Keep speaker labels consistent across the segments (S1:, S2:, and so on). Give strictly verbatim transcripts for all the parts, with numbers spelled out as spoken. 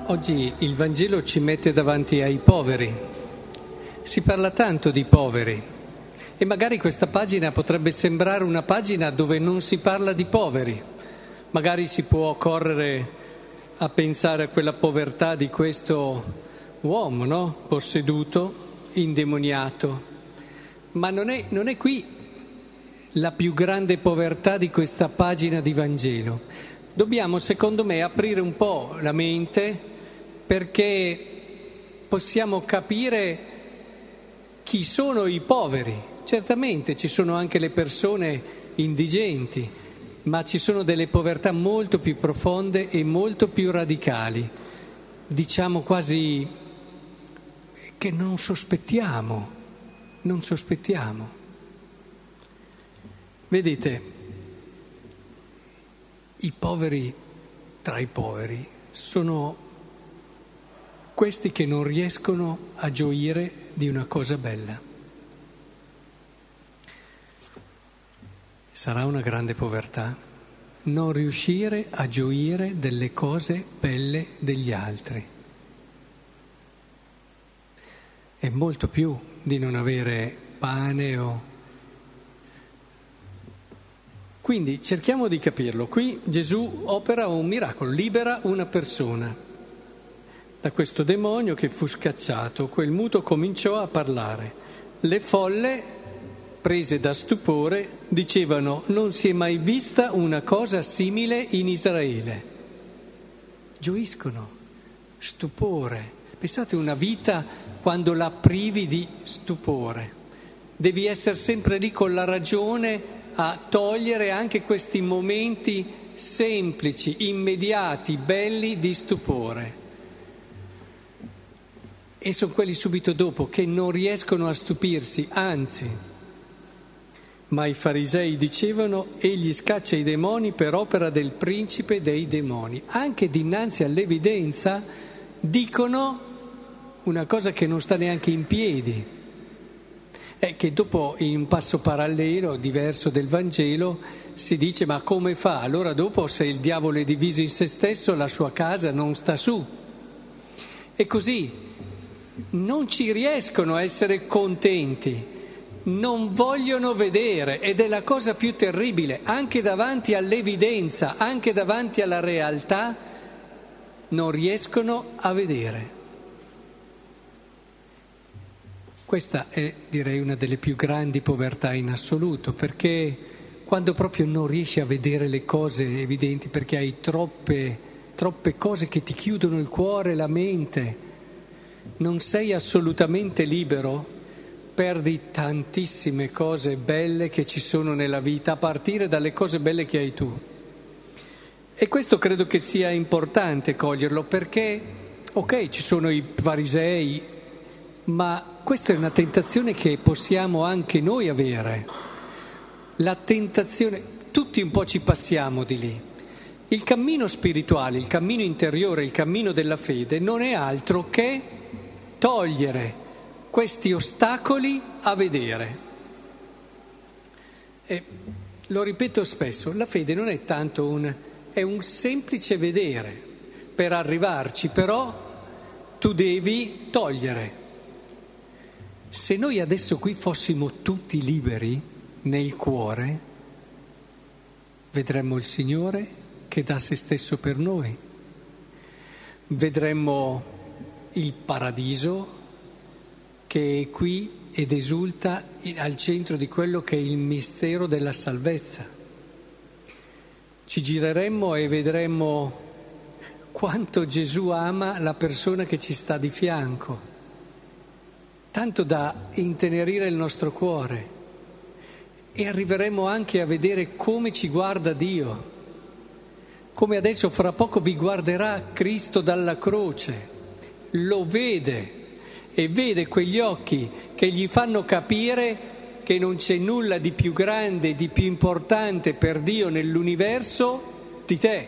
S1: Oggi il Vangelo ci mette davanti ai poveri. Si parla tanto di poveri e magari questa pagina potrebbe sembrare una pagina dove non si parla di poveri. Magari si può correre a pensare a quella povertà di questo uomo, no? Posseduto, indemoniato. Ma non è, non è qui la più grande povertà di questa pagina di Vangelo. Dobbiamo, secondo me, aprire un po' la mente perché possiamo capire chi sono i poveri. Certamente ci sono anche le persone indigenti, ma ci sono delle povertà molto più profonde e molto più radicali, diciamo quasi che non sospettiamo, non sospettiamo. Vedete, i poveri tra i poveri sono questi che non riescono a gioire di una cosa bella. Sarà una grande povertà non riuscire a gioire delle cose belle degli altri. È molto più di non avere pane o... Quindi cerchiamo di capirlo. Qui Gesù opera un miracolo, libera una persona da questo demonio che fu scacciato. Quel muto cominciò a parlare. Le folle, prese da stupore, dicevano: non si è mai vista una cosa simile in Israele. Gioiscono, stupore. Pensate una vita quando la privi di stupore. Devi essere sempre lì con la ragione a togliere anche questi momenti semplici, immediati, belli di stupore. E sono quelli subito dopo che non riescono a stupirsi, anzi. Ma i farisei dicevano: egli scaccia i demoni per opera del principe dei demoni. Anche dinanzi all'evidenza dicono una cosa che non sta neanche in piedi. È che dopo, in un passo parallelo, diverso del Vangelo, si dice: ma come fa? Allora dopo, se il diavolo è diviso in se stesso, la sua casa non sta su. E così non ci riescono a essere contenti, non vogliono vedere, ed è la cosa più terribile, anche davanti all'evidenza, anche davanti alla realtà, non riescono a vedere. Questa è, direi, una delle più grandi povertà in assoluto, perché quando proprio non riesci a vedere le cose evidenti, perché hai troppe, troppe cose che ti chiudono il cuore, la mente, non sei assolutamente libero, perdi tantissime cose belle che ci sono nella vita, a partire dalle cose belle che hai tu. E questo credo che sia importante coglierlo, perché, ok, ci sono i farisei, ma questa è una tentazione che possiamo anche noi avere. La tentazione, tutti un po' ci passiamo di lì. Il cammino spirituale, il cammino interiore, il cammino della fede non è altro che togliere questi ostacoli a vedere. E lo ripeto spesso, la fede non è tanto un, è un semplice vedere. Per arrivarci però tu devi togliere. Se noi adesso qui fossimo tutti liberi nel cuore, vedremmo il Signore che dà se stesso per noi. Vedremmo il paradiso che è qui ed esulta al centro di quello che è il mistero della salvezza. Ci gireremmo e vedremmo quanto Gesù ama la persona che ci sta di fianco, tanto da intenerire il nostro cuore, e arriveremo anche a vedere come ci guarda Dio, come adesso fra poco vi guarderà Cristo dalla croce. Lo vede e vede quegli occhi che gli fanno capire che non c'è nulla di più grande, di più importante per Dio nell'universo di te.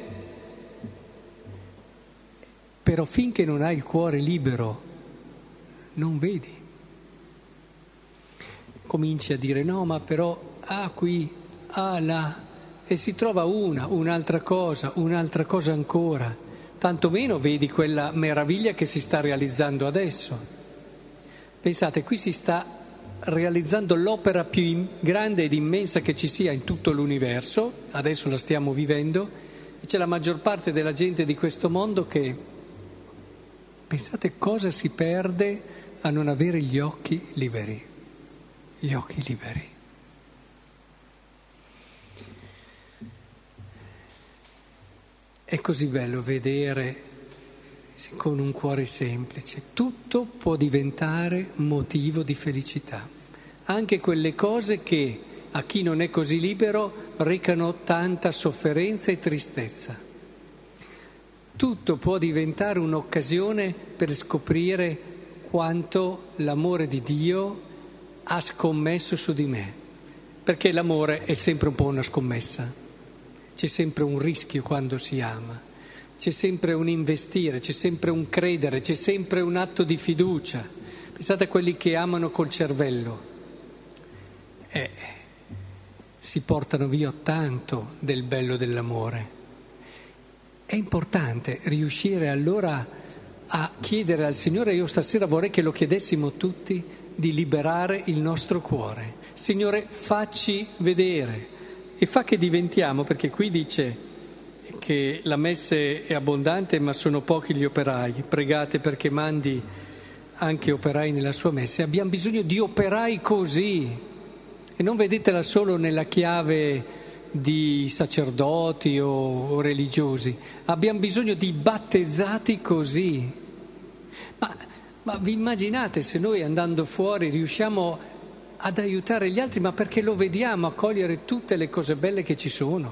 S1: Però finché non hai il cuore libero, non vedi. Cominci a dire: no, ma però, ah qui, ah là, e si trova una, un'altra cosa, un'altra cosa ancora. tantomeno vedi quella meraviglia che si sta realizzando adesso. Pensate, qui si sta realizzando l'opera più grande ed immensa che ci sia in tutto l'universo, adesso la stiamo vivendo, e c'è la maggior parte della gente di questo mondo che, pensate cosa si perde a non avere gli occhi liberi, gli occhi liberi. È così bello vedere con un cuore semplice, tutto può diventare motivo di felicità, anche quelle cose che a chi non è così libero recano tanta sofferenza e tristezza. Tutto può diventare un'occasione per scoprire quanto l'amore di Dio ha scommesso su di me, perché l'amore è sempre un po' una scommessa. C'è sempre un rischio quando si ama, c'è sempre un investire, c'è sempre un credere, c'è sempre un atto di fiducia. Pensate a quelli che amano col cervello. Eh, si portano via tanto del bello dell'amore. È importante riuscire allora a chiedere al Signore, io stasera vorrei che lo chiedessimo tutti, di liberare il nostro cuore. Signore, facci vedere. E fa che diventiamo, perché qui dice che la messe è abbondante ma sono pochi gli operai, pregate perché mandi anche operai nella sua messe. Abbiamo bisogno di operai così, e non vedetela solo nella chiave di sacerdoti o, o religiosi, abbiamo bisogno di battezzati così. Ma, ma vi immaginate se noi andando fuori riusciamo ad aiutare gli altri, ma perché lo vediamo a cogliere tutte le cose belle che ci sono.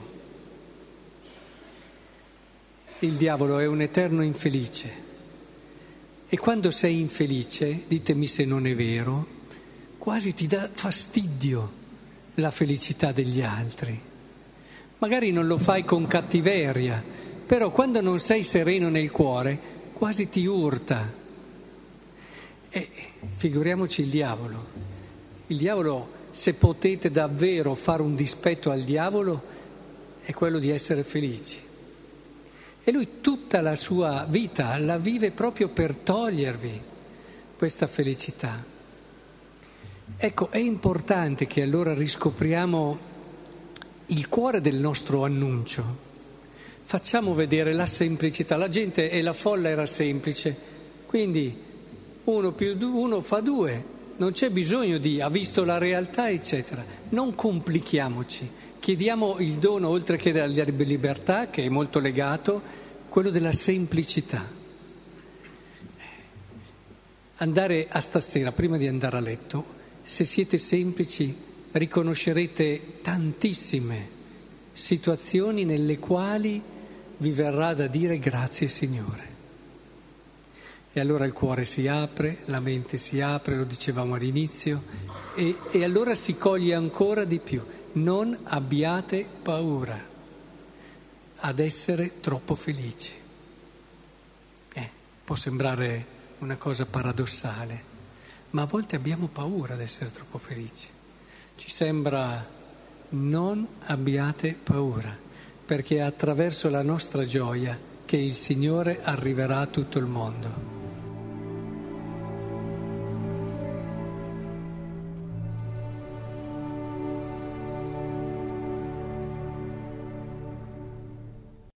S1: Il diavolo è un eterno infelice e quando sei infelice, ditemi se non è vero, quasi ti dà fastidio la felicità degli altri. Magari non lo fai con cattiveria, però quando non sei sereno nel cuore quasi ti urta. E figuriamoci il diavolo. Il diavolo, se potete davvero fare un dispetto al diavolo, è quello di essere felici. E lui tutta la sua vita la vive proprio per togliervi questa felicità. Ecco, è importante che allora riscopriamo il cuore del nostro annuncio. Facciamo vedere la semplicità. La gente e la folla era semplice, quindi uno più due, uno fa due. Non c'è bisogno di, ha visto la realtà, eccetera. Non complichiamoci, chiediamo il dono, oltre che della libertà, che è molto legato, quello della semplicità. Andare a stasera, prima di andare a letto, se siete semplici, riconoscerete tantissime situazioni nelle quali vi verrà da dire grazie Signore. E allora il cuore si apre, la mente si apre, lo dicevamo all'inizio, e, e allora si coglie ancora di più. Non abbiate paura ad essere troppo felici. Eh, può sembrare una cosa paradossale, ma a volte abbiamo paura ad essere troppo felici. Ci sembra non abbiate paura, perché è attraverso la nostra gioia che il Signore arriverà a tutto il mondo.